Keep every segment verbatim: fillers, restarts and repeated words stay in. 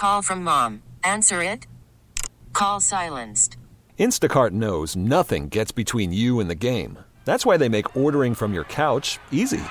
call from mom. Answer it. Call silenced. Instacart knows nothing gets between you and the game. That's why they make ordering from your couch easy.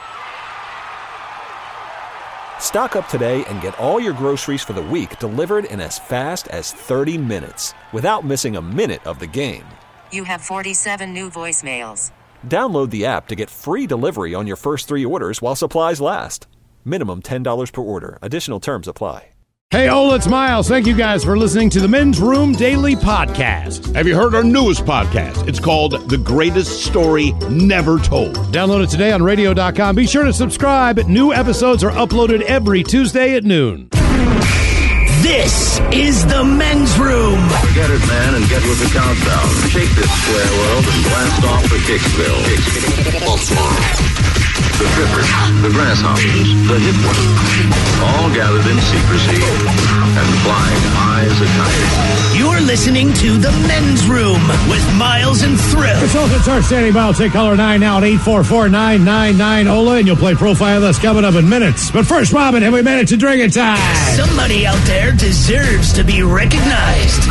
Stock up today and get all your groceries for the week delivered in as fast as thirty minutes without missing a minute of the game. You have forty-seven new voicemails. Download the app to get free delivery on your first three orders while supplies last. Minimum ten dollars per order. Additional terms apply. Hey, Ola, it's Miles. Thank you guys for listening to the Men's Room Daily Podcast. Have you heard our newest podcast? It's called The Greatest Story Never Told. Download it today on radio dot com. Be sure to subscribe. New episodes are uploaded every Tuesday at noon. This is the Men's Room. Get it, man, and get with the countdown. Shake this square world and blast off for Kicksville. The trippers, the grasshoppers, the hip ones, all gathered in secrecy and flying high as a kite. You're listening to the Men's Room with Miles and Thrill. Consultants are standing by. I'll take caller nine now at eight four four, nine nine nine, O L A, and you'll play Profile Us coming up in minutes. But first, Robin, have we made it to drinking time? Somebody out there deserves to be recognized.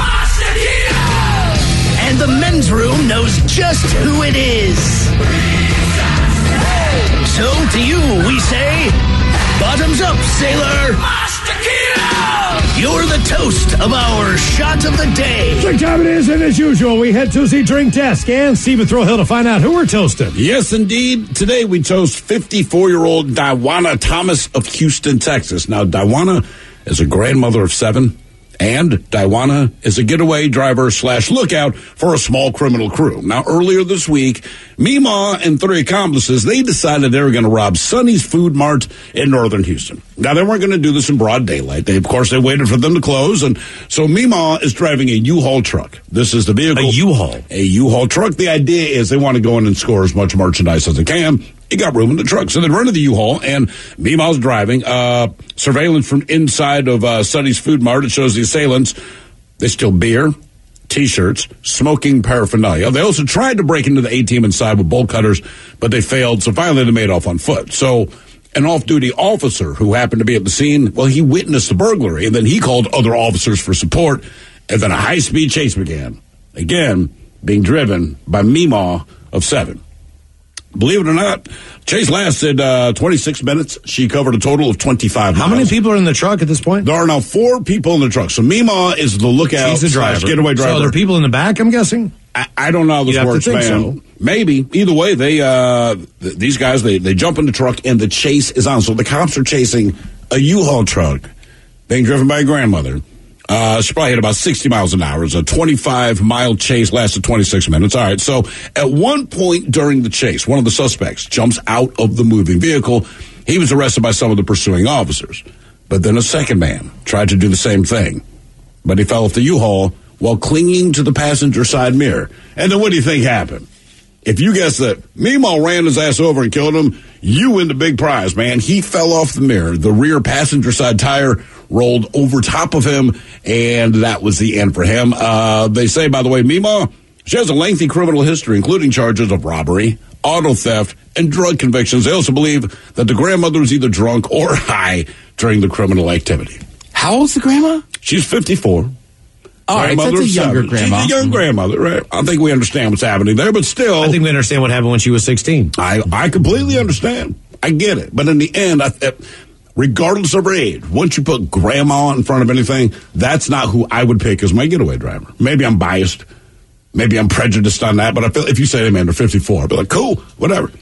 And the Men's Room knows just who it is. So to you, we say, bottoms up, sailor. You're the toast of our shot of the day. Drink time it is, and as usual, we head to the drink desk and Stephen Throwhill to find out who we're toasting. Yes, indeed. Today we toast fifty-four-year-old Diwana Thomas of Houston, Texas. Now, Diwana is a grandmother of seven, and Diwana is a getaway driver slash lookout for a small criminal crew. Now, earlier this week, Mima and three accomplices, they decided they were going to rob Sonny's Food Mart in northern Houston. Now, they weren't going to do this in broad daylight. They, of course, they waited for them to close, and so Mima is driving a U-Haul truck. This is the vehicle. A U-Haul? A U-Haul truck. The idea is they want to go in and score as much merchandise as they can. You got room in the truck. So they run to the U-Haul, and Mima's driving. Uh, surveillance from inside of uh, Sonny's Food Mart. It shows the assailants. They steal beer, T-shirts, smoking paraphernalia. They also tried to break into the A-team inside with bolt cutters, but they failed. So finally they made off on foot. So an off-duty officer who happened to be at the scene, well, he witnessed the burglary, and then he called other officers for support, and then a high-speed chase began. Again, being driven by Mima of seven. Believe it or not, chase lasted uh, twenty-six minutes. She covered a total of twenty-five How miles. many people are in the truck at this point? There are now four people in the truck. So Mima is the lookout. She's the driver. Getaway driver. So there are people in the back, I'm guessing? I, I don't know how this You'd have works, to think man. so. Maybe. Either way, they uh, th- these guys, they, they jump in the truck, and the chase is on. So the cops are chasing a U-Haul truck being driven by a grandmother. Uh, she probably hit about sixty miles an hour. It's a twenty-five mile chase, lasted twenty-six minutes. All right. So at one point during the chase, one of the suspects jumps out of the moving vehicle. He was arrested by some of the pursuing officers. But then a second man tried to do the same thing. But he fell off the U-Haul while clinging to the passenger side mirror. And then what do you think happened? If you guess that Mima ran his ass over and killed him, you win the big prize, man. He fell off the mirror. The rear passenger side tire rolled over top of him, and that was the end for him. Uh, they say, by the way, Mima, she has a lengthy criminal history, including charges of robbery, auto theft, and drug convictions. They also believe that the grandmother was either drunk or high during the criminal activity. How old's the grandma? She's fifty-four. All right, that's a younger grandma. She's a young grandmother, right? I think we understand what's happening there, but still. I think we understand what happened when she was sixteen. I, I completely understand. I get it. But in the end, I, regardless of her age, once you put grandma in front of anything, that's not who I would pick as my getaway driver. Maybe I'm biased. Maybe I'm prejudiced on that. But I feel if you say, hey, man, they're fifty-four, I'd be like, cool, whatever.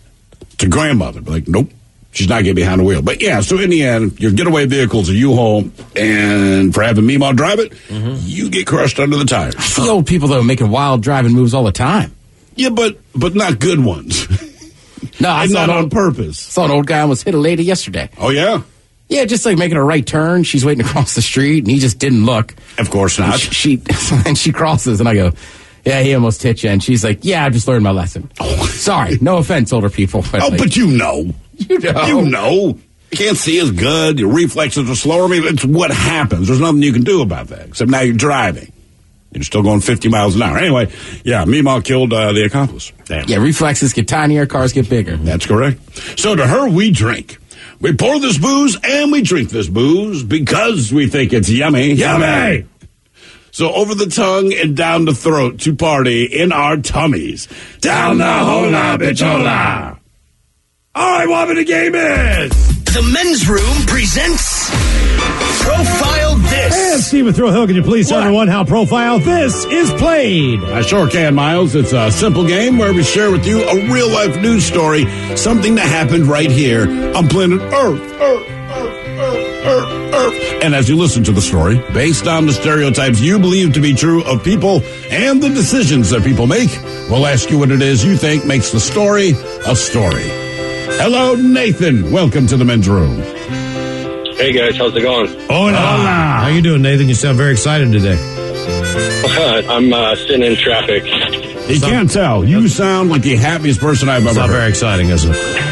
To grandmother, I'd be like, nope. She's not getting behind the wheel. But, yeah, so in the end, your getaway vehicle's a U-Haul, and for having Mima drive it, mm-hmm. you get crushed under the tires. I see old people, though, making wild driving moves all the time. Yeah, but but not good ones. No, I and saw not an on old, purpose. saw an old guy almost hit a lady yesterday. Oh, yeah? Yeah, just like making a right turn. She's waiting across the street, and he just didn't look. Of course not. And she, and she crosses, and I go, yeah, he almost hit you. And she's like, yeah, I just learned my lesson. Oh. Sorry, no offense, older people. But oh, like, but you know. You know. You know. You can't see as good. Your reflexes are slower. I mean, it's what happens. There's nothing you can do about that, except now you're driving. You're still going fifty miles an hour. Anyway, yeah, Mima killed uh, the accomplice. Damn. Yeah, reflexes get tinier, cars get bigger. That's correct. So to her, we drink. We pour this booze and we drink this booze because we think it's yummy. Yummy! So over the tongue and down the throat to party in our tummies. Down the hola bichola. All right, what the game is. The Men's Room presents Profile This. Hey, it's Stephen Throwhill. Can you please tell What? everyone how Profile This is played? I sure can, Miles. It's a simple game where we share with you a real-life news story, something that happened right here on planet Earth. Earth, Earth, Earth, Earth, Earth. And as you listen to the story, based on the stereotypes you believe to be true of people and the decisions that people make, we'll ask you what it is you think makes the story a story. Hello, Nathan. Welcome to the Men's Room. Hey guys, how's it going? Hola. How you doing, Nathan? You sound very excited today. I'm uh, sitting in traffic. You can't tell. You sound like the happiest person I've It's ever not heard. very exciting, is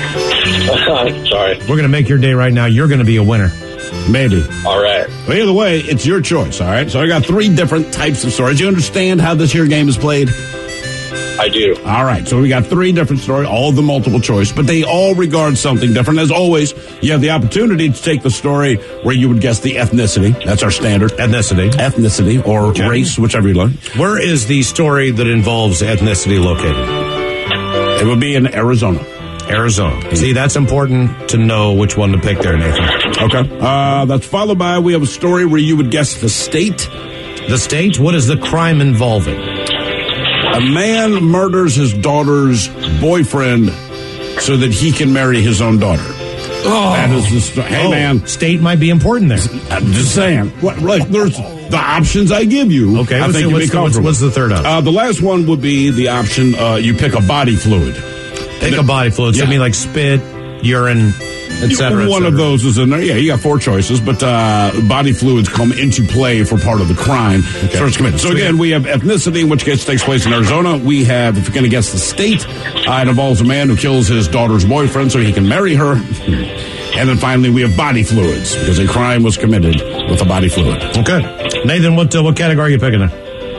it? Sorry. We're going to make your day right now. You're going to be a winner. Maybe. All right. But either way, it's your choice, all right? So I got three different types of stories. You understand how this here game is played? I do. All right, so we got three different stories, all of them multiple choice, but they all regard something different. As always, you have the opportunity to take the story where you would guess the ethnicity. That's our standard. Ethnicity. Ethnicity or Okay. race, whichever you like. Where is the story that involves ethnicity located? It would be in Arizona. Arizona. See, that's important to know which one to pick there, Nathan. Okay. Uh, that's followed by, we have a story where you would guess the state. The state, what is the crime involving? A man murders his daughter's boyfriend so that he can marry his own daughter. Oh, That is the story. Hey, oh, man. State might be important there. I'm just saying. What, like, there's the options I give you. Okay, I what's think the- you'd be what's the- what's- comfortable. what's the third option? Uh, the last one would be the option uh, you pick a body fluid. Pick a body fluid. So Yeah. I mean like spit, urine, et cetera. One et of cetera. those is in there. Yeah, you got four choices, but uh, body fluids come into play for part of the crime. Okay. First committed. So again, we have ethnicity, in which case takes place in Arizona. We have, if you're going to guess the state, uh, it involves a man who kills his daughter's boyfriend so he can marry her. And then finally, we have body fluids, because a crime was committed with a body fluid. Okay. Nathan, what uh, what category are you picking there?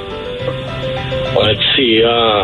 Let's see. Uh,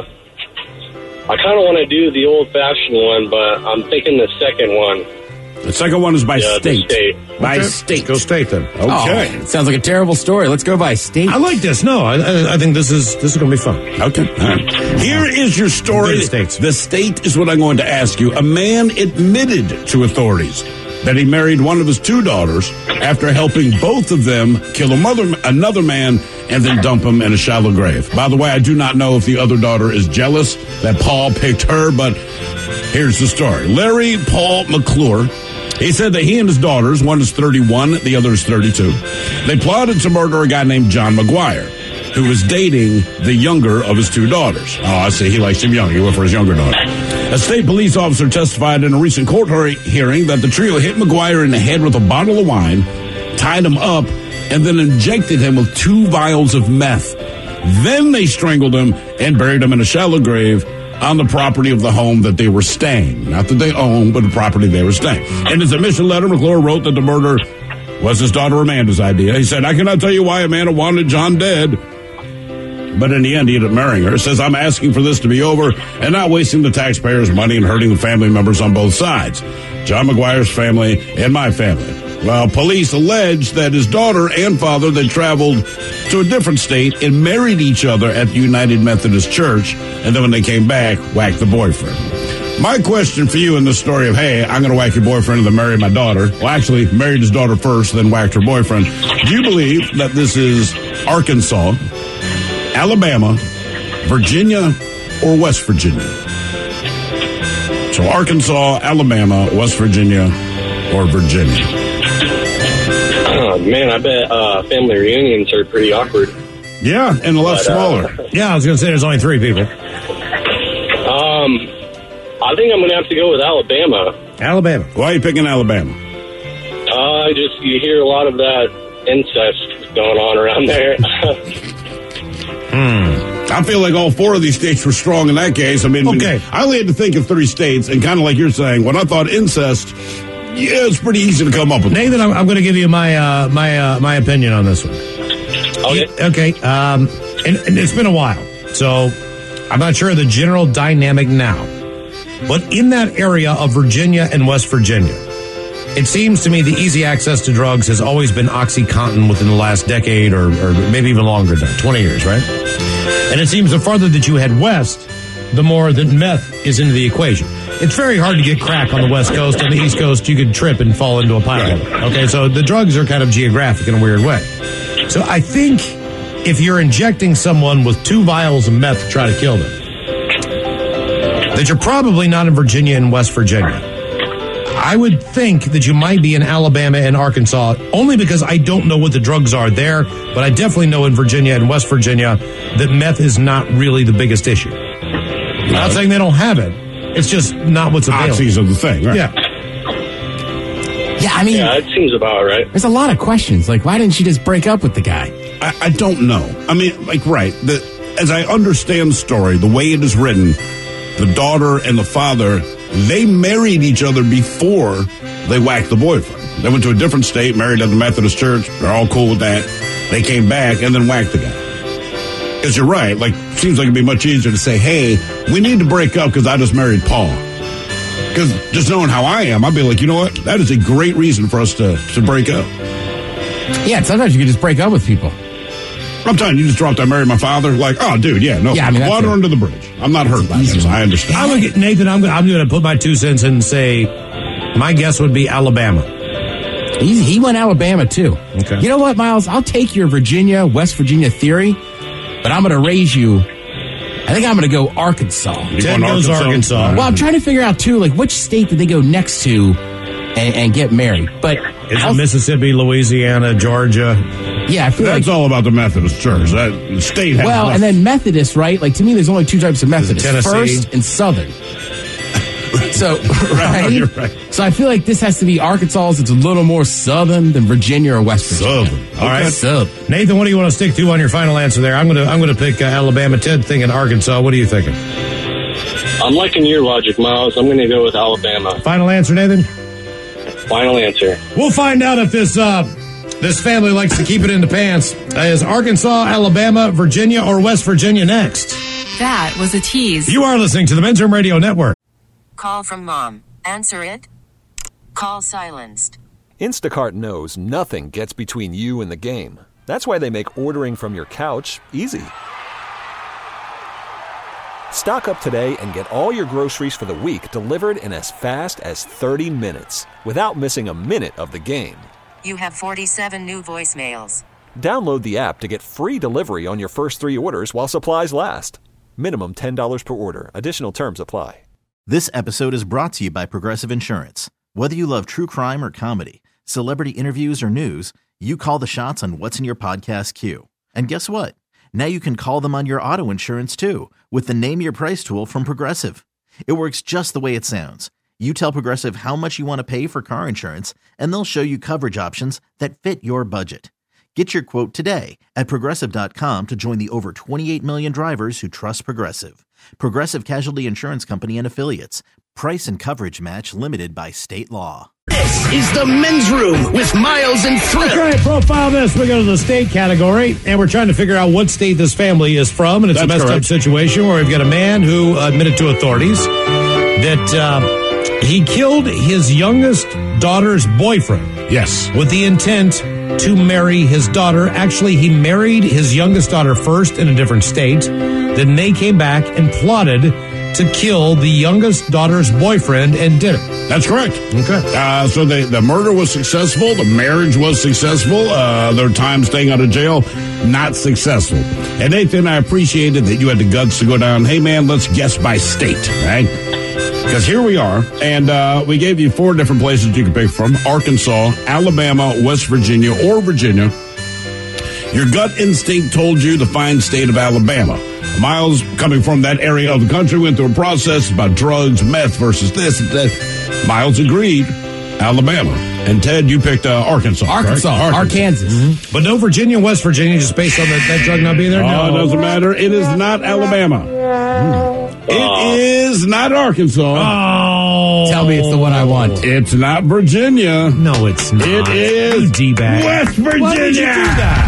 I kind of want to do the old-fashioned one, but I'm thinking the second one. The second one is by Yeah, the state. state. By Okay. state. Go state then. Okay. Oh, sounds like a terrible story. Let's go by state. I like this. No, I, I, I think this is this is going to be fun. Okay. All right. Here is your story. The states. The state is what I'm going to ask you. A man admitted to authorities that he married one of his two daughters after helping both of them kill a mother, another man and then dump him in a shallow grave. By the way, I do not know if the other daughter is jealous that Paul picked her, but here's the story. Larry Paul McClure, he said that he and his daughters, one is thirty-one, the other is thirty-two, they plotted to murder a guy named John McGuire, who was dating the younger of his two daughters. Oh, I see. He likes him young. He went for his younger daughter. A state police officer testified in a recent court hearing that the trio hit McGuire in the head with a bottle of wine, tied him up, and then injected him with two vials of meth. Then they strangled him and buried him in a shallow grave on the property of the home that they were staying. Not that they owned, but the property they were staying. In his admission letter, McClure wrote that the murder was his daughter Amanda's idea. He said, I cannot tell you why Amanda wanted John dead, but in the end, he ended up marrying her. He says, I'm asking for this to be over and not wasting the taxpayers' money and hurting the family members on both sides. John McGuire's family and my family. Well, police allege that his daughter and father, they traveled to a different state and married each other at the United Methodist Church, and then when they came back, whacked the boyfriend. My question for you in this story of, hey, I'm going to whack your boyfriend and then marry my daughter. Well, actually, married his daughter first, then whacked her boyfriend. Do you believe that this is Arkansas, Alabama, Virginia, or West Virginia? So Arkansas, Alabama, West Virginia, or Virginia? Oh, man, I bet uh, family reunions are pretty awkward. Yeah, and a lot But, uh, smaller. Yeah, I was going to say there's only three people. Um, I think I'm going to have to go with Alabama. Alabama. Why are you picking Alabama? Uh, just you hear a lot of that incest going on around there. I feel like all four of these states were strong in that case. I mean, Okay. I only had to think of three states, and kind of like you're saying, when I thought incest, yeah, it's pretty easy to come up with. Nathan, I'm, I'm going to give you my uh, my uh, my opinion on this one. Okay. Okay. Um, and, and it's been a while, so I'm not sure of the general dynamic now. But in that area of Virginia and West Virginia, It seems to me the easy access to drugs has always been OxyContin within the last decade or, or maybe even longer than twenty years, right? And it seems the farther that you head west, the more that meth is into the equation. It's very hard to get crack on the West Coast. On the East Coast, you could trip and fall into a pile of it. Okay, so the drugs are kind of geographic in a weird way. So I think if you're injecting someone with two vials of meth to try to kill them, that you're probably not in Virginia and West Virginia. I would think that you might be in Alabama and Arkansas, only because I don't know what the drugs are there, but I definitely know in Virginia and West Virginia that meth is not really the biggest issue. I'm not saying they don't have it. It's just not what's available. Oxys are the thing, right? Yeah. Yeah, I mean... Yeah, it seems about right. There's a lot of questions. Like, why didn't she just break up with the guy? I, I don't know. I mean, like, right. The, as I understand the story, the way it is written, the daughter and the father, they married each other before they whacked the boyfriend. They went to a different state, married at the Methodist church. They're all cool with that. They came back and then whacked the guy. Because you're right. Like, seems like it'd be much easier to say, hey, we need to break up because I just married Paul. Because just knowing how I am, I'd be like, you know what? That is a great reason for us to, to break up. Yeah, sometimes you can just break up with people. I'm telling you, you just dropped I married my father. Like, oh, dude, yeah, no. Yeah, I mean, water a, under the bridge. I'm not hurt by this. I understand. I'm gonna, Nathan, I'm, I'm going to put my two cents in and say my guess would be Alabama. He, he went Alabama, too. Okay. You know what, Miles? I'll take your Virginia, West Virginia theory, but I'm going to raise you. I think I'm going to go Arkansas. You Ted goes Arkansas. Arkansas. Well, I'm trying to figure out, too, like, which state did they go next to and, and get married? But is it Mississippi, Louisiana, Georgia? Yeah, I feel That's like, all about the Methodist church. That state has well, enough. and then Methodist, right? Like, to me, there's only two types of Methodist. Tennessee? First and Southern. So, right, right? you're right. So I feel like this has to be Arkansas. It's a little more Southern than Virginia or West Virginia. Southern. All right. Southern. Nathan, what do you want to stick to on your final answer there? I'm going to I'm going to pick uh, Alabama. Ted thinking Arkansas. What are you thinking? I'm liking your logic, Miles. I'm going to go with Alabama. Final answer, Nathan? Final answer. We'll find out if this uh, this family likes to keep it in the pants. Uh, is Arkansas, Alabama, Virginia, or West Virginia next? That was a tease. You are listening to the Men's Room Radio Network. Call from mom. Answer it. Call silenced. Instacart knows nothing gets between you and the game. That's why they make ordering from your couch easy. Stock up today and get all your groceries for the week delivered in as fast as thirty minutes without missing a minute of the game. You have forty-seven new voicemails. Download the app to get free delivery on your first three orders while supplies last. Minimum ten dollars per order. Additional terms apply. This episode is brought to you by Progressive Insurance. Whether you love true crime or comedy, celebrity interviews or news, you call the shots on what's in your podcast queue. And guess what? Now you can call them on your auto insurance too with the Name Your Price tool from Progressive. It works just the way it sounds. You tell Progressive how much you want to pay for car insurance, and they'll show you coverage options that fit your budget. Get your quote today at Progressive dot com to join the over twenty-eight million drivers who trust Progressive. Progressive Casualty Insurance Company and Affiliates. Price and coverage match limited by state law. This is the Men's Room with Miles and Thrill. Okay, profile this. We go to the state category, and we're trying to figure out what state this family is from. And it's That's a messed correct. up situation where we've got a man who admitted to authorities that uh, he killed his youngest daughter's boyfriend. Yes. With the intent to marry his daughter. Actually, he married his youngest daughter first in a different state. Then they came back and plotted to kill the youngest daughter's boyfriend and did it. That's correct. Okay. Uh, so the, the murder was successful. The marriage was successful. Uh, their time staying out of jail, not successful. And Nathan, I appreciated that you had the guts to go down, hey, man, let's guess by state, right? Because here we are, and uh, we gave you four different places you can pick from: Arkansas, Alabama, West Virginia, or Virginia. Your gut instinct told you the fine state of Alabama. Miles, coming from that area of the country, went through a process about drugs, meth versus this and that. Miles agreed, Alabama. And Ted, you picked uh, Arkansas. Arkansas, correct? Arkansas. Mm-hmm. But no Virginia and West Virginia, just based on that, that drug not being there? Oh, No. it doesn't matter. It is not Alabama. Mm. It is not Arkansas. Oh. Tell me it's the one I want. It's not Virginia. No, it's not. It is You D-bag. West Virginia. Why did you do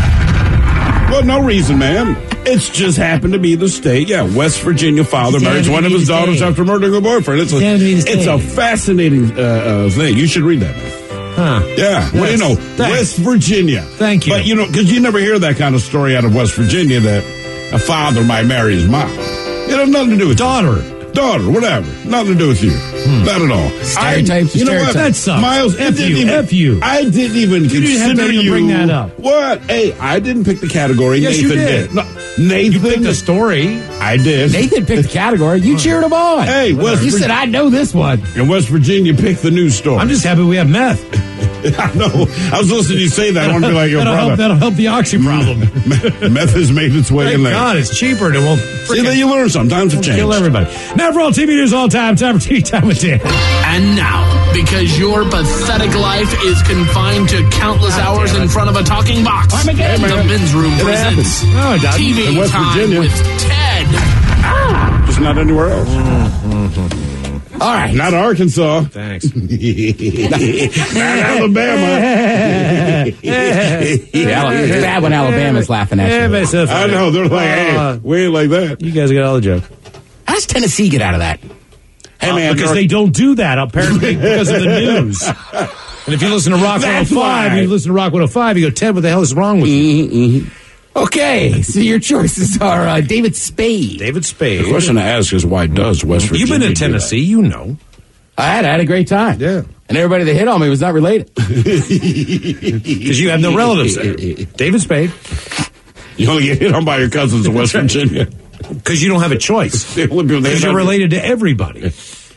that? Well, no reason, man. It's just happened to be the state. Yeah, West Virginia father It's marries one of his the daughters state. after murdering a boyfriend. It's a, It's the it's a state. fascinating uh, uh, thing. You should read that, man. Huh. Yeah. What do you know? Thanks. West Virginia. Thank you. But, you know, because you never hear that kind of story out of West Virginia that a father might marry his mom. It has nothing to do with daughter. Daughter, whatever. Nothing to do with you. Hmm. Not at all. Stereotypes. I, you know stereotypes. what? That sucks. Miles, F you. even, F you. I didn't even you consider didn't have to even you. bring that up. What? Hey, I didn't pick the category. Yes, Nathan you did. No, Nathan You picked the story. I did. Nathan picked the category. You cheered him on. Hey, West you Vir- said, I know this one. In West Virginia, pick the news story. I'm just happy we have meth. I know. I was listening to you say that. I want to be like your that'll brother. Help, that'll help the oxy problem. Meth has made its way Thank in there. God, it's cheaper. And it won't See, that you learn sometimes to change. kill everybody. Now for all T V news all time, time for Tea Time with Dan. And now, because your pathetic life is confined to countless hours in front of a talking box, Hey, the men's room It presents No, it doesn't. T V In West Time Virginia. with Ted. Just not anywhere else. All right. Not Arkansas. Thanks. Not Alabama. Yeah, it's bad when Alabama's laughing at Yeah, you. but it's so funny. I know. They're like, Uh, hey, we ain't like that. You guys got all the joke. How does Tennessee get out of that? Hey, man. because they don't do that, apparently, because of the news. And if you listen to Rock That's one oh five, why. you listen to Rock one oh five, you go, Ted, what the hell is wrong with you? Okay, so your choices are uh, David Spade. David The Spade. question I ask is, why does West Virginia You've been in do that? Tennessee, you know. I had, I had a great time. Yeah. And everybody that hit on me was not related. Because you have no relatives there. David Spade. You only get hit on by your cousins in West Virginia. Because you don't have a choice. They would be- they Because you're don't- related to everybody.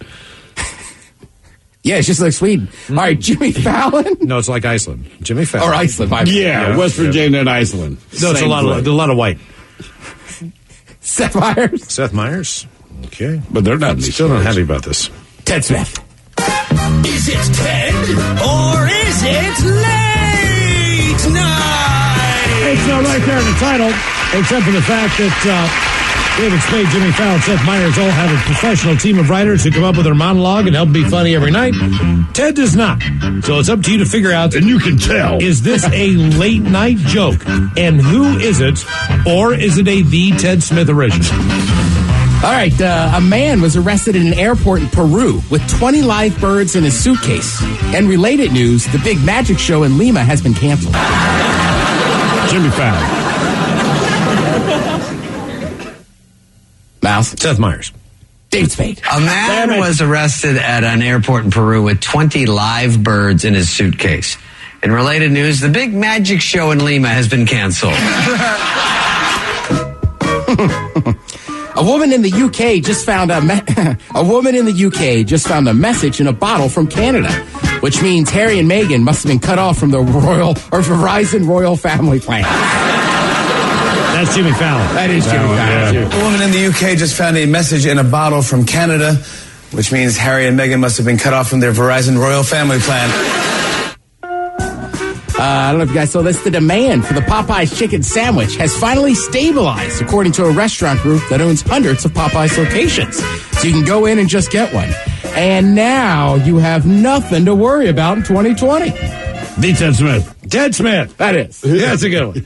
Yeah, it's just like Sweden. All right, Jimmy Fallon. No, it's like Iceland. Jimmy Fallon. Or Iceland. My Yeah, Yeah, West yeah. Virginia and Iceland. No, it's a Same lot, of, place. a lot of white. Seth Meyers. Seth Meyers. Okay. But they're not in these Still not stories. happy about this. Ted Smith. Is it Ted or is it late night? It's uh, right there in the title, except for the fact that uh, David Spade, Jimmy Fallon, Seth Meyers all have a professional team of writers who come up with their monologue and help be funny every night. Ted does not. So it's up to you to figure out. And you can tell. Is this a late night joke? And who is it? Or is it a The Ted Smith original? All right, uh, a man was arrested in an airport in Peru with twenty live birds in his suitcase. And related news, the big magic show in Lima has been canceled. Jimmy Fallon. Mouse. Seth Meyers. David Spade. A man was arrested at an airport in Peru with twenty live birds in his suitcase. In related news, the big magic show in Lima has been canceled. A woman in the U K just found a me- a woman in the U K just found a message in a bottle from Canada, which means Harry and Meghan must have been cut off from the Royal or Verizon Royal Family Plan. That's Jimmy Fallon. That is Jimmy Fallon. A woman in the U K just found a message in a bottle from Canada, which means Harry and Meghan must have been cut off from their Verizon Royal Family Plan. Uh, I don't know if you guys saw this. The demand for the Popeyes chicken sandwich has finally stabilized, according to a restaurant group that owns hundreds of Popeyes locations. So you can go in and just get one. And now you have nothing to worry about in twenty twenty. The Ted Smith. Ted Smith. That is. Yeah, that's a good one.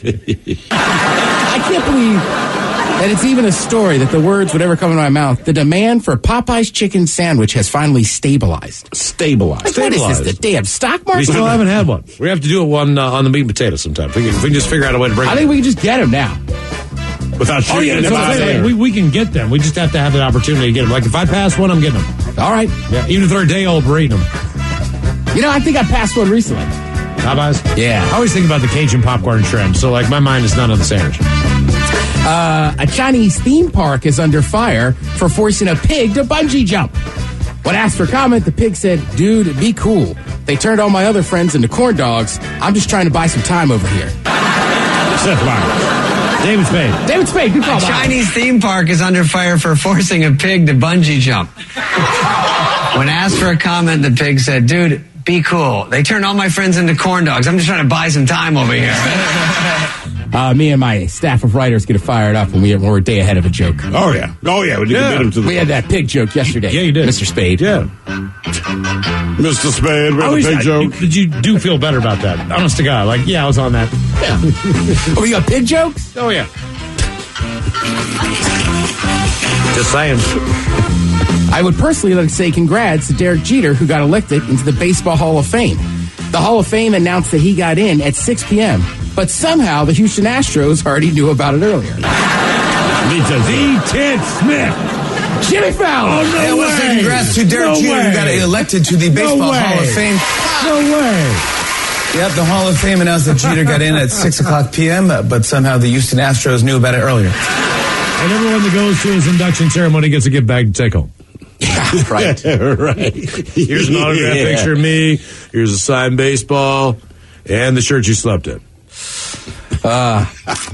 I can't believe that it's even a story that the words would ever come into my mouth. The demand for Popeyes chicken sandwich has finally stabilized. Stabilized. Like, what is this, the damn stock market? We still haven't had one. We have to do it one uh, on the meat and potato sometime. If we, can, if we can just figure out a way to bring I it think we can just get them now. Without Oh, shooting yeah, them that's what out I'm saying. there. We, we can get them. We just have to have the opportunity to get them. Like, if I pass one, I'm getting them. All right. Yeah, even if they're a day old, we're eating them. You know, I think I passed one recently. Popeyes? Yeah. I always think about the Cajun popcorn trend, so, like, my mind is not on the sandwich. Uh, a Chinese theme park is under fire for forcing a pig to bungee jump. When asked for comment, the pig said, "Dude, be cool. They turned all my other friends into corn dogs. I'm just trying to buy some time over here." Seth Meyers. David Spade. David Spade, good call. A Chinese theme park is under fire for forcing a pig to bungee jump. When asked for a comment, the pig said, "Dude, be cool. They turned all my friends into corn dogs. I'm just trying to buy some time over here." Uh, me and my staff of writers get fired up when, we, when we're a day ahead of a joke. Oh, yeah. Oh, yeah. We need Yeah. to beat him to the We had that pig joke yesterday. Yeah, you did. Mister Spade. Yeah. Mister Spade, we I had a always, big I, joke. But you do feel better about that. Honest to God. Like, yeah, I was on that. Oh, we got pig jokes? Oh, yeah. Just saying. I would personally like to say congrats to Derek Jeter, who got elected into the Baseball Hall of Fame. The Hall of Fame announced that he got in at six p.m., but somehow the Houston Astros already knew about it earlier. The Ted Smith. Jimmy Fallon. Oh, no Hey, I want to say way. congrats to Derek No Jeter, way. who got elected to the Baseball No way. Hall of Fame. No way. Yep, the Hall of Fame announced that Jeter got in at six o'clock p.m., but somehow the Houston Astros knew about it earlier. And everyone that goes to his induction ceremony gets a gift bag to take home. Yeah, right. Right. Here's an autographed Yeah. picture of me. Here's a signed baseball. And the shirt you slept in. Uh,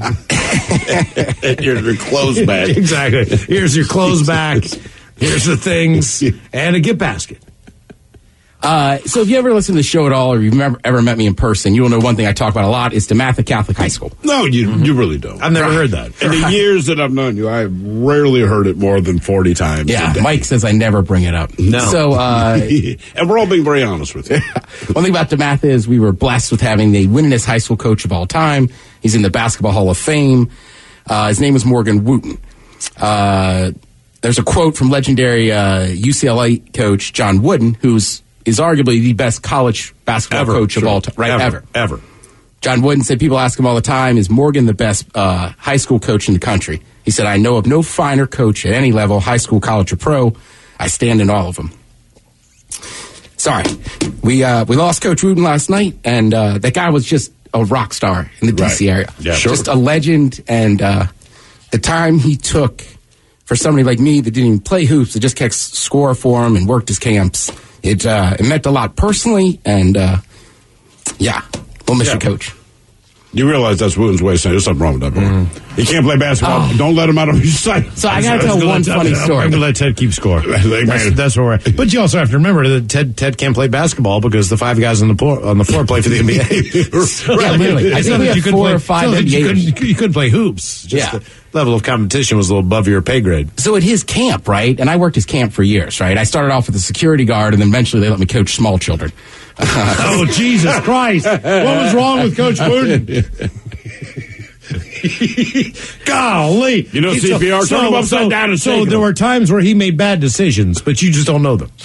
Here's your clothes back. Exactly. Here's your clothes back. Here's the things. And a gift basket. Uh, so if you ever listen to the show at all, or you've ever, ever met me in person, you will know one thing I talk about a lot is DeMatha Catholic High School. No, you you really don't. I've never heard that. In the years that I've known you, I've rarely heard it more than forty times. Yeah, a day. Mike says I never bring it up. No. So, uh, and we're all being very honest with you. one thing about DeMatha is we were blessed with having the winningest high school coach of all time. He's in the Basketball Hall of Fame. Uh, his name is Morgan Wooten. Uh, there's a quote from legendary uh, U C L A coach John Wooden, who's is arguably the best college basketball Ever, coach sure. of all time. Right, Ever, ever. Ever. John Wooden said, people ask him all the time, is Morgan the best uh, high school coach in the country? He said, I know of no finer coach at any level, high school, college, or pro. I stand in all of them. Sorry. We uh, we lost Coach Wooten last night, and uh, that guy was just a rock star in the D C Right. area. Yeah, just sure. a legend, and uh, the time he took for somebody like me that didn't even play hoops, that just kept score for him and worked his camps, it, uh, it meant a lot personally, and uh, yeah, we'll miss Yeah. you, Coach. You realize that's Wooten's way of saying there's something wrong with that boy. He can't play basketball. Oh. Don't let him out of your sight. So I got to I was tell gonna one let- funny I'm story. going to let Ted keep score. Like, That's, man, that's where we're at. But you also have to remember that Ted Ted can't play basketball because the five guys on the floor, on the floor play for the N B A. So, Yeah, literally. I it's think not we that have you couldn't four play- or five it's not that you N B As. couldn't, you couldn't play hoops. Just Yeah. the level of competition was a little above your pay grade. So at his camp, right, and I worked his camp for years, right? I started off with a security guard, and then eventually they let me coach small children. Oh, Jesus Christ. What was wrong with Coach Wooten? Golly. You know C P R, turn him upside down and So shake there him. were times where he made bad decisions, but you just don't know them.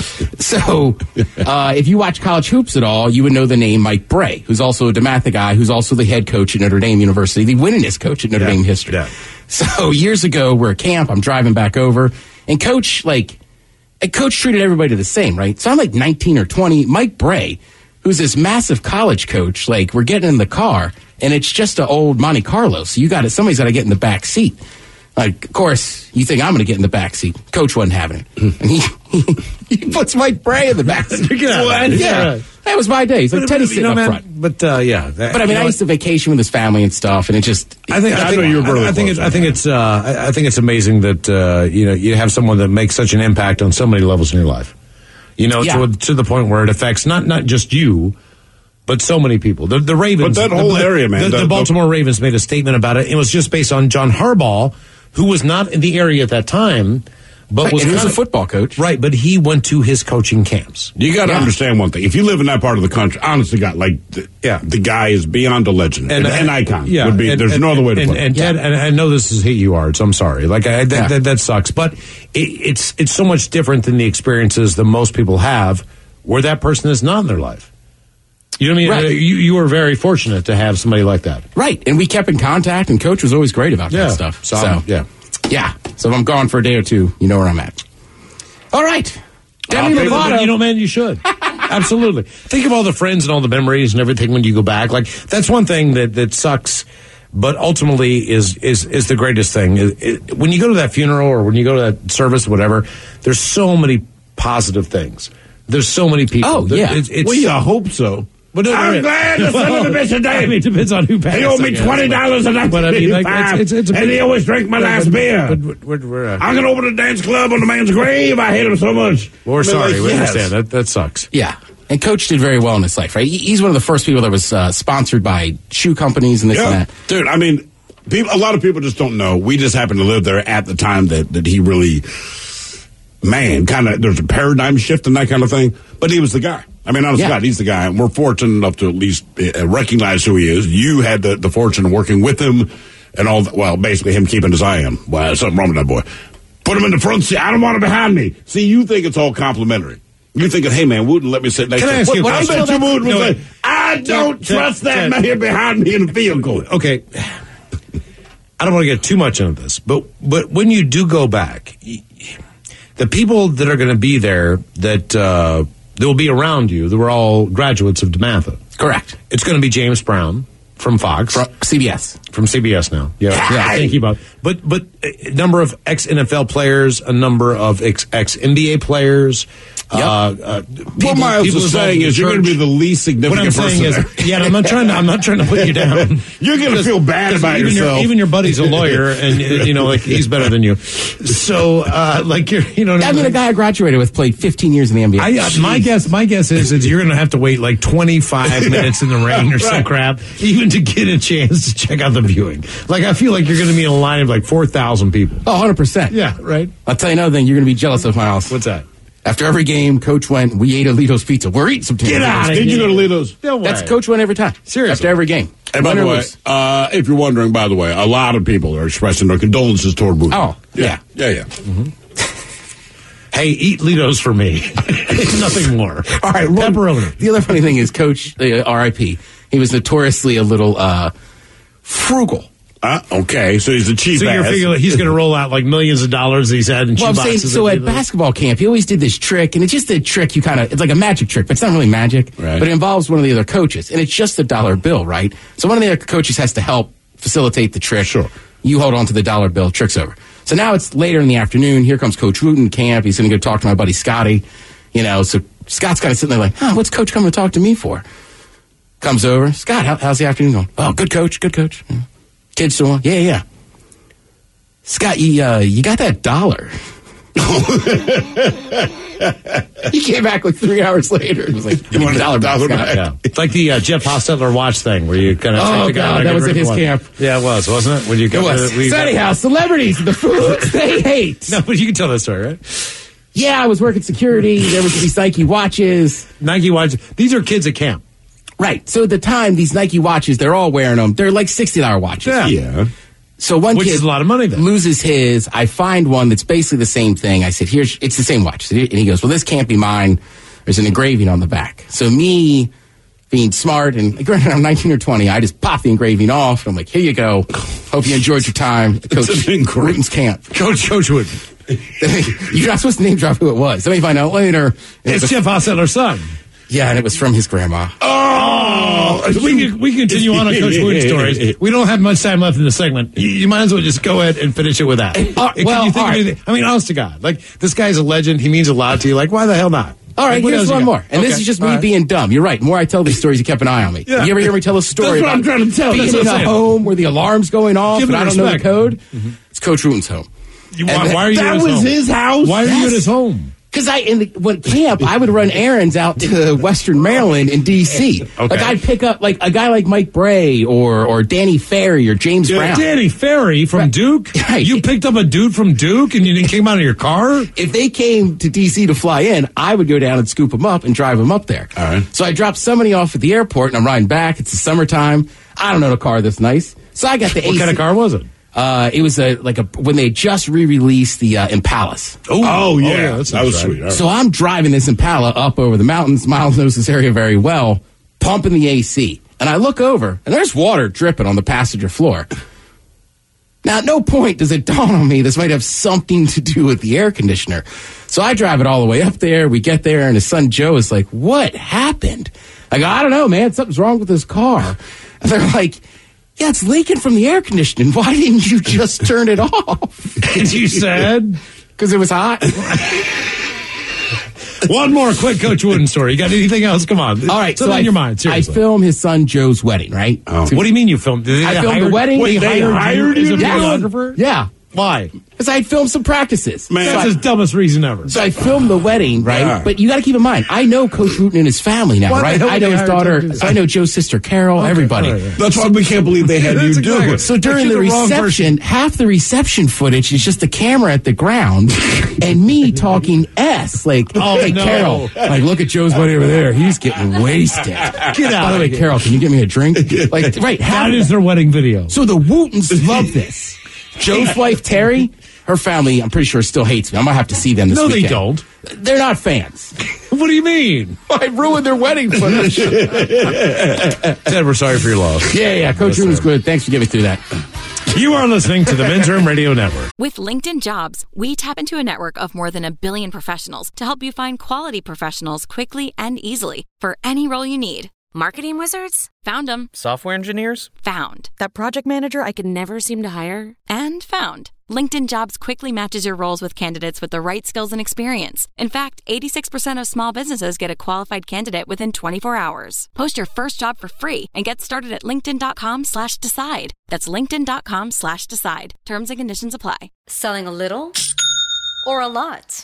So uh, if you watch college hoops at all, you would know the name Mike Bray, who's also a DeMatha guy, who's also the head coach at Notre Dame University, the winningest coach at Notre Yeah, Dame history. yeah. So years ago, we're at camp, I'm driving back over, and Coach, like, and Coach treated everybody the same, right? So I'm like nineteen or twenty. Mike Bray, who's this massive college coach, like, we're getting in the car, and it's just an old Monte Carlo. So you got to, somebody's got to get in the back seat. Like, of course, you think I'm going to get in the back seat. Coach wasn't having it. And he, he, he puts Mike Bray in the back seat. Yeah. yeah. That was my day. He's like, But, Teddy's you sitting know, up man, front. But uh, yeah, that- But I mean, you know I used to vacation with his family and stuff, and it just. I think I, I think, know you were really I, I think close, it, I think it's uh, I, I think it's amazing that uh, you know you have someone that makes such an impact on so many levels in your life. You know, Yeah. to to the point where it affects not not just you, but so many people. The the Ravens, But that whole the, area, man, The, the- the the- Baltimore Ravens made a statement about it. It was just based on John Harbaugh, who was not in the area at that time, but Right, was and he was kind a football coach. right? But he went to his coaching camps. You got to Yeah. understand one thing. If you live in that part of the country, honestly, God, like, the, Yeah. the guy is beyond a legend, and, an icon. Yeah, would be. and- there's and- no other way to and, put it. and Ted, Yeah. and I know this is hit you hard, so I'm sorry. Like I, that, Yeah. that, that sucks, but it, it's it's so much different than the experiences that most people have, where that person is not in their life. You know what I mean? Right. Uh, You you were very fortunate to have somebody like that. Right. And we kept in contact, and Coach was always great about Yeah. that stuff. So, So, yeah. Yeah. So if I'm gone for a day or two, you know where I'm at. All right. Demi But, Lovato. you know, man, you should. Absolutely. Think of all the friends and all the memories and everything when you go back. Like, that's one thing that, that sucks, but ultimately is, is, is the greatest thing. It, it, when you go to that funeral or when you go to that service, whatever, there's so many positive things. There's so many people. Oh, There- yeah. It's, it's, Well, yeah, I hope so. But no, I'm no, glad the son of a bitch is dead. I mean, it depends on who passed. He owed I me guess. twenty dollars and But I mean, like, it's, it's, it's a and he always drank my last but, beer. But, we're, we're, uh, I'm gonna open a dance club on the man's grave. I hate him so much. we're I mean, sorry. like, we yes. understand. That, that sucks. Yeah. And Coach did very well in his life, right? He- He's one of the first people that was uh, sponsored by shoe companies and this and Yeah, that. dude. I mean, people, a lot of people just don't know. We just happened to live there at the time that that he really, man, kind of. There's a paradigm shift and that kind of thing. But he was the guy. I mean, honest Yeah. to God, he's the guy. And we're fortunate enough to at least uh, recognize who he is. You had the, the fortune of working with him and all that. Well, basically him keeping his eye on him. Well, there's something wrong with that boy. Put him in the front seat. I don't want him behind me. See, you think it's all complimentary. You're thinking, hey, man, Wooten let me sit next Can to I him. ask you a What, I question? bet you Wooten No, was wait. like, I don't Ted, trust Ted, that Ted. man behind me in the field goal. Okay. I don't want to get too much into this, but but when you do go back, the people that are going to be there that uh, that will be around you, that were all graduates of DeMatha. Correct. It's going to be James Brown from Fox, From C B S. from C B S now. Yeah, yeah. Thinking about, but but a number of ex N F L players, a number of ex ex N B A players. Yep. Uh, uh, What people- Miles people is involved saying in is the you're going to church. be the least What significant I'm saying person is, there. yeah, and I'm not trying to. I'm not trying to put you down. You're going to feel bad about even yourself. Your, even your buddy's a lawyer, and uh, you know, like he's better than you. So, uh, like you're, you know, what I mean, a guy I graduated with played fifteen years in the N B A. I, uh, my guess, my guess is, is you're going to have to wait like twenty-five minutes in the rain or some crap, even to get a chance to check out the viewing. Like I feel like you're going to be in a line of like four thousand people. Oh, one hundred percent. Yeah, right. I'll tell you another thing. You're going to be jealous of, Miles. What's that? After every game, Coach went, we ate Alito's pizza. We're eating some Get out of Did you here. go to Lido's? No way. That's Coach went every time. Seriously. After every game. And by Win the or way, lose. uh, if you're wondering, by the way, a lot of people are expressing their condolences toward Wooten. Oh, yeah. Yeah, yeah. Hey, eat Litos for me. Nothing more. All right, well, Pepperoni. The other funny thing is, Coach, uh, R I P, he was notoriously a little uh, frugal. Uh, okay, so he's a cheap So you're ass. figuring he's going to roll out like millions of dollars that he's had in Well, I'm shoe saying, boxes. so and at basketball camp, he always did this trick, and it's just a trick you kind of, it's like a magic trick, but it's not really magic. Right. But it involves one of the other coaches, and it's just a dollar bill, right? So one of the other coaches has to help facilitate the trick. Sure. You hold on to the dollar bill, trick's over. So now it's later in the afternoon. Here comes Coach Wooten camp. He's going to go talk to my buddy Scotty. You know, so Scott's kind of sitting there like, oh, what's Coach coming to talk to me for? Comes over. Scott, how, how's the afternoon going? Oh, good coach, good coach. Yeah. Kids still on? Yeah, yeah. Scott, you, uh, you got that dollar. He came back like three hours later. It was like, you want a dollar back, Scott? Yeah. It's like the uh, Jeff Hostetler watch thing where you kind of Oh, the guy God, like that a was at drink his one. camp. Yeah, it was, wasn't it? When you It got was. the- we So got- anyhow, celebrities, the foods they hate. No, but you can tell that story, right? Yeah, I was working security. There was these Nike watches. Nike watch. These are kids at camp. Right. So at the time, these Nike watches, they're all wearing them. They're like sixty dollars watches. Yeah. Yeah. So one Which kid is a lot of money then. loses his. I find one that's basically the same thing. I said, "Here's it's the same watch." And he goes, "Well, this can't be mine. There's an engraving on the back." So me, being smart and granted I'm nineteen or twenty, I just pop the engraving off. And I'm like, "Here you go. Hope you enjoyed your time at Coach Wooten's camp." Coach Coach Wooten. You're not supposed to name drop who it was. Let me find out later. It's Jeff Hostetler's son. Yeah, and it was from his grandma. Oh, we can, we can continue on on Coach Wooten's stories. We don't have much time left in the segment. You, you might as well just go ahead and finish it with that. Uh, Can well, you think all of right. anything? I mean, honest to God, like this guy's a legend. He means a lot to you. Like, why the hell not? All right, Like, what here's else you one got? more. And this Okay, is just all me right. being dumb. You're right. The more I tell these stories, you kept an eye on me. Yeah. You ever hear me tell a story That's what about I'm trying to tell. being That's what in I'm a saying. home where the alarm's going off Give and it I don't know the respect. code? It's Coach Wooten's home. You- why, And why are you that at his was home? his house? Why are you Yes. at his home? Because I, in the, when camp, I would run errands out to Western Maryland and D C. Okay. Like I'd pick up like a guy like Mike Bray or or Danny Ferry or James Yeah, Brown. Danny Ferry from Right. Duke. Right. You picked up a dude from Duke and you didn't came out of your car. If they came to D C to fly in, I would go down and scoop them up and drive them up there. All right. So I dropped somebody off at the airport and I'm riding back. It's the summertime. I don't know the car that's nice. So I got the What A C. kind of car was it? Uh, it was a like a when they just re-released the uh, Impalas. Oh, yeah. that's that was nice, sweet. All right. So I'm driving this Impala up over the mountains. Miles knows this area very well. Pumping the A C, and I look over, and there's water dripping on the passenger floor. Now, at no point does it dawn on me this might have something to do with the air conditioner. So I drive it all the way up there. We get there, and his son Joe is like, "What happened?" I go, "I don't know, man. Something's wrong with this car." And they're like, "Yeah, it's leaking from the air conditioning. Why didn't you just turn it off?" And you said? Because it was hot. One more quick Coach Wooden story. You got anything else? Come on. All right, Something so I, in your mind, seriously. I filmed his son Joe's wedding, right? What do you mean you filmed? Did they I filmed hire- the wedding. Wait, They they hired hired you you as a to do it? videographer? Yeah. Why? Because I filmed some practices. Man, so That's I, his dumbest reason ever. so I filmed the wedding, right? Yeah. But you got to keep in mind, I know Coach Wooten and his family now, Why the right? hell I did know they his hire daughter. you to do So I know Joe's sister Carol. Everybody. all right, yeah. That's why we can't believe they had you That's do exactly- it. So during But the you're the wrong reception, half the reception footage is just the camera at the ground and me talking S. Like, Oh, hey, no. Carol, like, look at Joe's buddy over there. He's getting wasted. Get out By the of way, here. Carol, can you get me a drink? Like, right. half- That is their wedding video. So the Wootens love this. Joe's wife, Terry, her family, I'm pretty sure, still hates me. I'm going to have to see them this No, they weekend. don't. They're not fans. What do you mean? I ruined their wedding footage. Ted, we're sorry for your loss. Yeah, yeah. Coach Room is good. Thanks for getting through that. You are listening to the Men's Room Radio Network. With LinkedIn Jobs, we tap into a network of more than a billion professionals to help you find quality professionals quickly and easily for any role you need. Marketing wizards? Found them. Software engineers? Found. That project manager I could never seem to hire? And found. LinkedIn Jobs quickly matches your roles with candidates with the right skills and experience. In fact, eighty-six percent of small businesses get a qualified candidate within twenty-four hours. Post your first job for free and get started at linkedin.com slash decide. That's linkedin.com slash decide. Terms and conditions apply. Selling a little or a lot?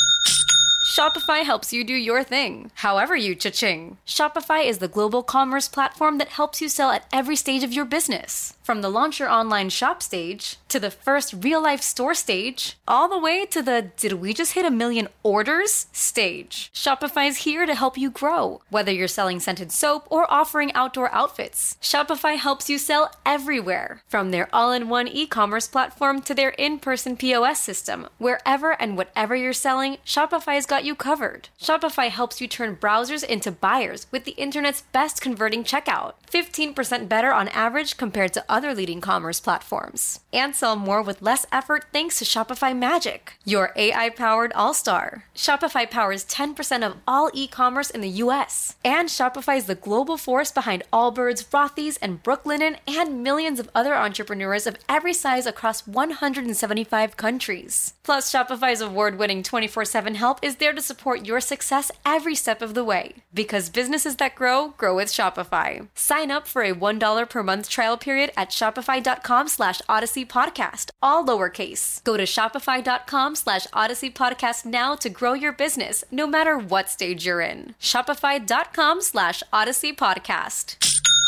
Shopify helps you do your thing, however you cha-ching. Shopify is the global commerce platform that helps you sell at every stage of your business. From the launch your online shop stage, to the first real-life store stage, all the way to the did we just hit a million orders stage. Shopify's here to help you grow. Whether you're selling scented soap or offering outdoor outfits, Shopify helps you sell everywhere. From their all-in-one e-commerce platform to their in-person P O S system, wherever and whatever you're selling, Shopify's got you covered. Shopify helps you turn browsers into buyers with the internet's best converting checkout. fifteen percent better on average compared to other leading commerce platforms. And sell more with less effort thanks to Shopify Magic, your A I-powered all-star. Shopify powers ten percent of all e-commerce in the U S. And Shopify is the global force behind Allbirds, Rothy's, and Brooklinen, and millions of other entrepreneurs of every size across one hundred seventy-five countries. Plus, Shopify's award-winning twenty-four seven help is there to support your success every step of the way. Because businesses that grow, grow with Shopify. Sign up for a one dollar per month trial period at shopify.com slash Odyssey Podcast, all lowercase. Go to shopify.com slash Odyssey Podcast now to grow your business, no matter what stage you're in. Shopify.com slash Odyssey Podcast.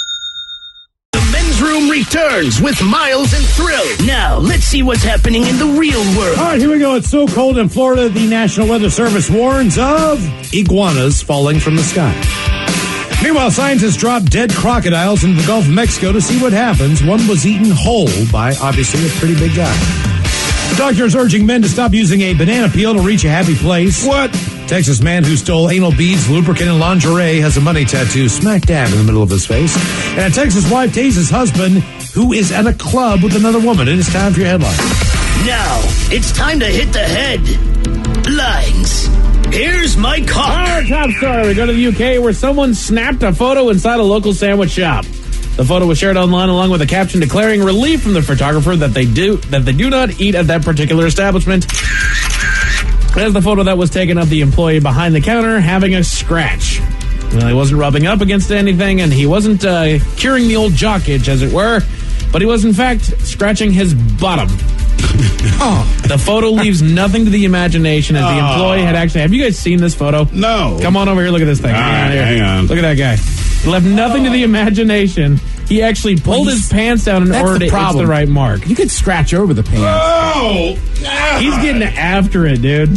The Men's Room returns with Miles and Thrill. Now, let's see what's happening in the real world. All right, here we go. It's so cold in Florida, the National Weather Service warns of iguanas falling from the sky. Meanwhile, scientists dropped dead crocodiles into the Gulf of Mexico to see what happens. One was eaten whole by, obviously, a pretty big guy. Doctors urging men to stop using a banana peel to reach a happy place. What? Texas man who stole anal beads, lubricant, and lingerie has a money tattoo smack dab in the middle of his face. And a Texas wife tases husband who is at a club with another woman. It is time for your headline. Now, it's time to hit the headlines. Here's my cock. Our top story. We go to the U K where someone snapped a photo inside a local sandwich shop. The photo was shared online along with a caption declaring relief from the photographer that they do that they do not eat at that particular establishment. There's the photo that was taken of the employee behind the counter having a scratch. Well, he wasn't rubbing up against anything, and he wasn't uh, curing the old jock itch, as it were, but he was, in fact, scratching his bottom. Oh. The photo leaves nothing to the imagination, as the employee had actually... Have you guys seen this photo? No. Come on over here, look at this thing. All right, hang on. Look at that guy. He left nothing to the imagination. He actually pulled well, his pants down in order to hit the right mark. You could scratch over the pants. Oh! God. He's getting after it, dude.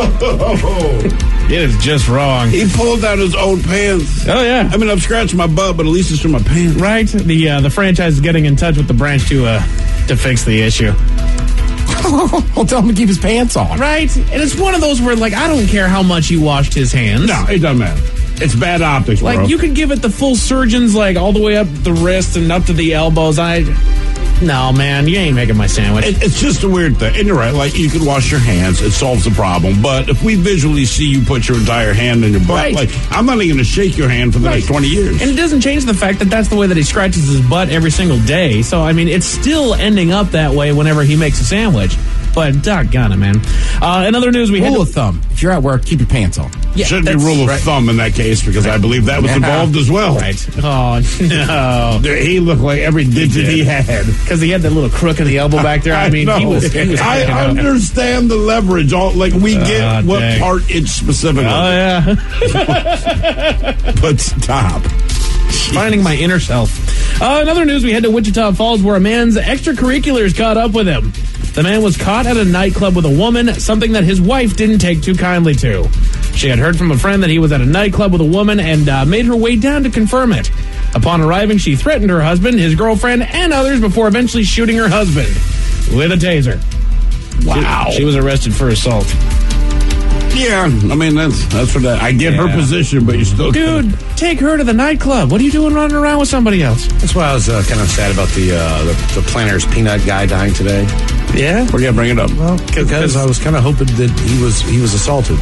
It is just wrong. He pulled out his own pants. Oh, yeah. I mean, I've scratched my butt, but at least it's from my pants. Right. The uh, the franchise is getting in touch with the branch to uh, to fix the issue. Well, tell him to keep his pants on. Right. And it's one of those where, like, I don't care how much he washed his hands. No, it doesn't matter. It's bad optics, like, bro. You could give it the full surgeons, like, all the way up the wrist and up to the elbows. I... No, man, you ain't making my sandwich. It, it's just a weird thing. And you're right, like, you can wash your hands. It solves the problem. But if we visually see you put your entire hand in your butt, right. like, I'm not even going to shake your hand for the right. next twenty years. And it doesn't change the fact that that's the way that he scratches his butt every single day. So, I mean, it's still ending up that way whenever he makes a sandwich. But doggone it, man. Uh, in other news, we rule had... Rule of thumb. If you're at work, keep your pants on. Yeah, Should be rule of right. thumb in that case, because I believe that was yeah. involved as well. Right. Oh, no. He looked like every digit he, he had. Because he had that little crook in the elbow back there. I, I mean, know. he was... He was I understand the leverage. All Like, we get oh, what dang. part it's specifically. Oh, yeah. But stop. Finding my inner self. Uh, in other news, we head to Wichita Falls where a man's extracurriculars caught up with him. The man was caught at a nightclub with a woman, something that his wife didn't take too kindly to. She had heard from a friend that he was at a nightclub with a woman and uh, made her way down to confirm it. Upon arriving, she threatened her husband, his girlfriend, and others before eventually shooting her husband with a taser. Wow. She, she was arrested for assault. Yeah, I mean, that's that's what I, I get Yeah. her position, but you still... Dude, take her to the nightclub. What are you doing running around with somebody else? That's why I was uh, kind of sad about the, uh, the the Planters peanut guy dying today. Yeah? We're going to bring it up. Well, because I was kind of hoping that he was he was assaulted.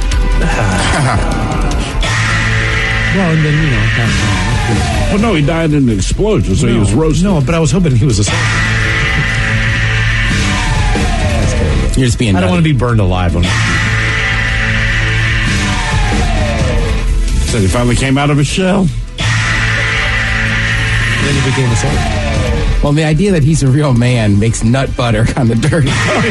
Well, and then, you know... Not, well, no, he died in an explosion, so no, he was roasted. No, but I was hoping he was assaulted. You're just being I don't nutty. want to be burned alive. On Said he finally came out of his shell. Then he became assaulted. Well, the idea that he's a real man makes nut butter kind of dirty.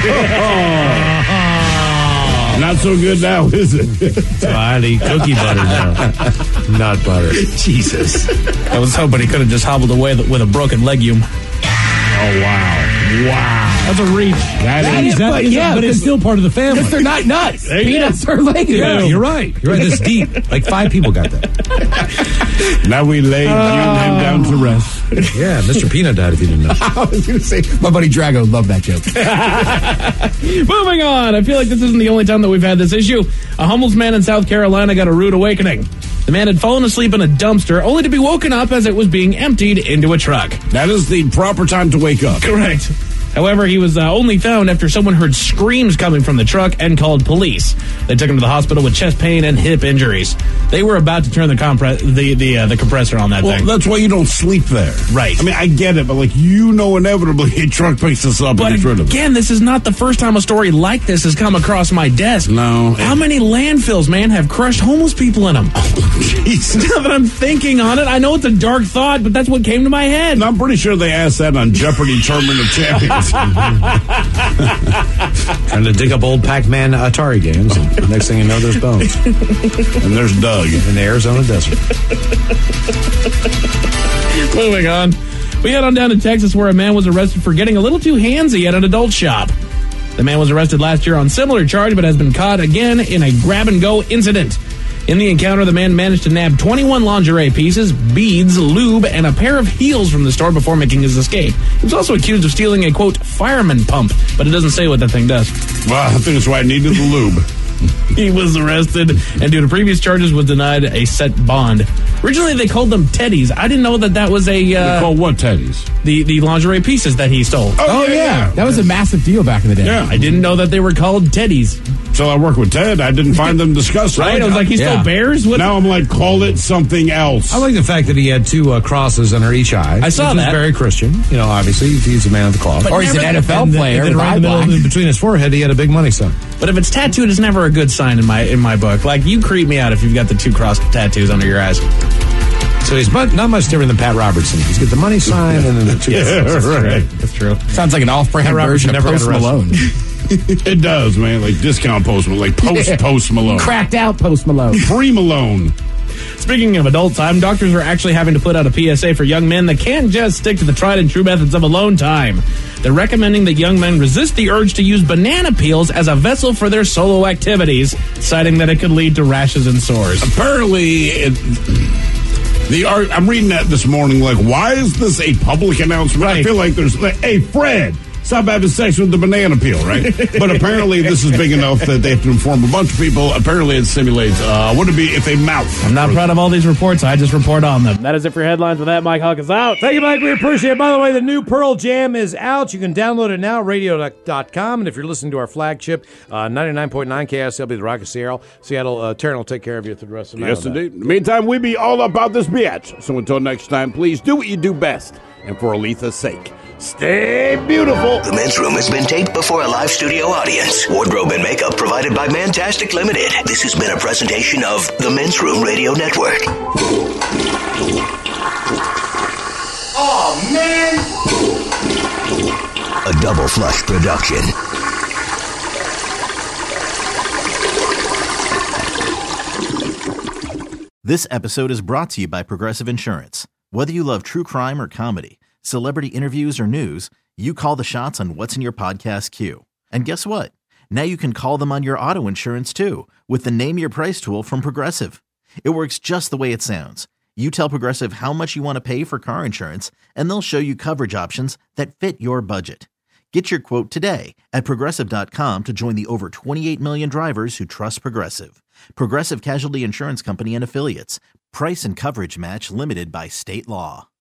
Not so good now, is it? So I eat cookie butter now. Not butter. Jesus. I was hoping he could have just hobbled away with a broken legume. Oh, wow. Wow. That's a reach. That That is, is- that but is- yeah, but it's because- still part of the family. Because they're not nuts. There you Peanuts are legumes. Yeah, you're right. You're right. This deep. Like five people got that. Now we lay uh, him down to rest. Yeah, Mister Peanut died if you didn't know. I was going to say, my buddy Drago loved that joke. Moving on. I feel like this isn't the only time that we've had this issue. A homeless man in South Carolina got a rude awakening. The man had fallen asleep in a dumpster only to be woken up as it was being emptied into a truck. That is the proper time to wake up. Correct. However, he was uh, only found after someone heard screams coming from the truck and called police. They took him to the hospital with chest pain and hip injuries. They were about to turn the compre- the the, uh, the compressor on that Well, thing. that's why you don't sleep there. Right. I mean, I get it, but like, you know, inevitably a truck picks us up But and gets rid of it. again, this is not the first time a story like this has come across my desk. No. How many landfills, man, have crushed homeless people in them? Jesus. Now that I'm thinking on it, I know it's a dark thought, but that's what came to my head. And I'm pretty sure they asked that on Jeopardy Tournament of Champions. Trying to dig up old Pac-Man Atari games. And the next thing you know, there's bones. And there's Doug. In the Arizona desert. Moving on. We head on down to Texas where a man was arrested for getting a little too handsy at an adult shop. The man was arrested last year on similar charge but has been caught again in a grab-and-go incident. In the encounter, the man managed to nab twenty-one lingerie pieces, beads, lube, and a pair of heels from the store before making his escape. He was also accused of stealing a, quote, fireman pump, but it doesn't say what that thing does. Well, I think that's why I needed the lube. He was arrested and due to previous charges was denied a set bond. Originally, they called them teddies. I didn't know that that was a... Uh, They call what teddies? The, the lingerie pieces that he stole. Oh, yeah. That was a massive deal back in the day. Yeah. I didn't know that they were called teddies. So I work with Ted. I didn't find them discussed. Right? I was like, he stole Yeah. bears? What? Now I'm like, call it something else. I like the fact that he had two uh, crosses under each eye. I saw which is that. very Christian. You know, obviously, he's a man of the cloth. Or he's an N F L And then- player and then with right eye in the middle, black. between his forehead, he had a big money sign. But if it's tattooed, it's never a good sign in my in my book. Like, you creep me out if you've got the two cross tattoos under your eyes. So he's but not much different than Pat Robertson. He's got the money sign and then the two. Yeah, crosses. right. That's true. Sounds like an off-brand Pat Robertson version of never got Post arrested. Malone. It does, man. Like discount Post Malone. Like post Yeah. Post Malone. Cracked out Post Malone. Pre Malone. Speaking of adult time, doctors are actually having to put out a P S A for young men that can't just stick to the tried and true methods of alone time. They're recommending that young men resist the urge to use banana peels as a vessel for their solo activities, citing that it could lead to rashes and sores. Apparently, it, the art. I'm reading that this morning. Like, why is this a public announcement? I Right. feel like there's like, hey, Fred, stop having sex with the banana peel, right? But apparently, this is big enough that they have to inform a bunch of people. Apparently, it simulates. Uh, would it be if they mouth? I'm not proud of all these reports. I just report on them. That is it for headlines. With that, Mike Huck is out. Thank you, Mike. We appreciate it. By the way, the new Pearl Jam is out. You can download it now at radio dot com. And if you're listening to our flagship, uh, ninety-nine point nine K S L B, the Rock of Seattle, Seattle, uh, Taryn will take care of you through the rest of the night. Yes, on that. indeed. In the meantime, we be all about this bitch. So until next time, please do what you do best. And for Aletha's sake, stay beautiful. The Men's Room has been taped before a live studio audience. Wardrobe and makeup provided by Mantastic Limited. This has been a presentation of the Men's Room Radio Network. Oh, man! A Double Flush production. This episode is brought to you by Progressive Insurance. Whether you love true crime or comedy, celebrity interviews or news, you call the shots on what's in your podcast queue. And guess what? Now you can call them on your auto insurance too with the Name Your Price tool from Progressive. It works just the way it sounds. You tell Progressive how much you want to pay for car insurance, and they'll show you coverage options that fit your budget. Get your quote today at Progressive dot com to join the over twenty-eight million drivers who trust Progressive. Progressive Casualty Insurance Company and Affiliates. Price and coverage match limited by state law.